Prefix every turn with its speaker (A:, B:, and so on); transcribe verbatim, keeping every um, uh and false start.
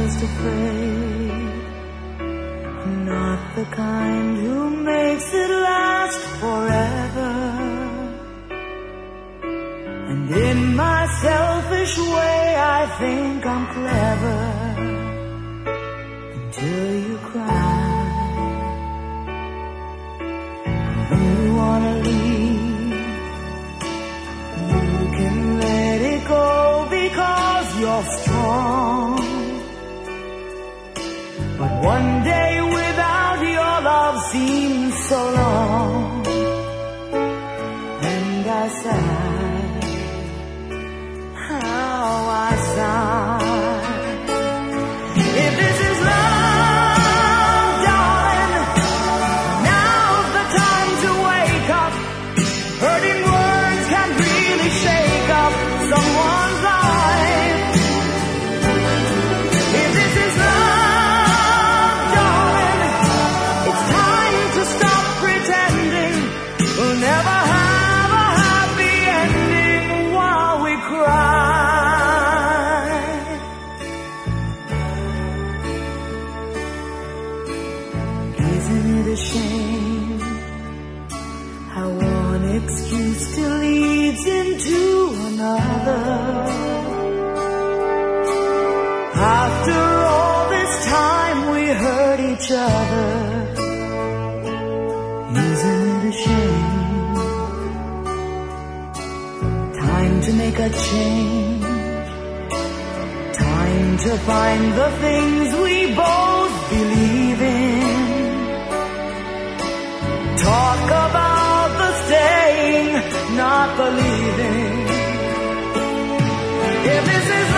A: just afraid. I'm not the kind who makes it last forever. And in my selfish way I think I'm clever, until you cry. When you wanna leave, you can let it go because you're strong. But one day without your love seems so long, and I sigh, how I sigh. If this is love, darling, now's the time to wake up. Hurting words can really shake up someone's life. If this is love, darling, it's time to stop pretending. We'll never have a happy ending while we cry. Isn't it a shame how one excuse still leads into another? After all this time we hurt each other. Isn't it a shame? Time to make a change. Time to find the things we both believe in. Talk about the staying, not the leaving. If this is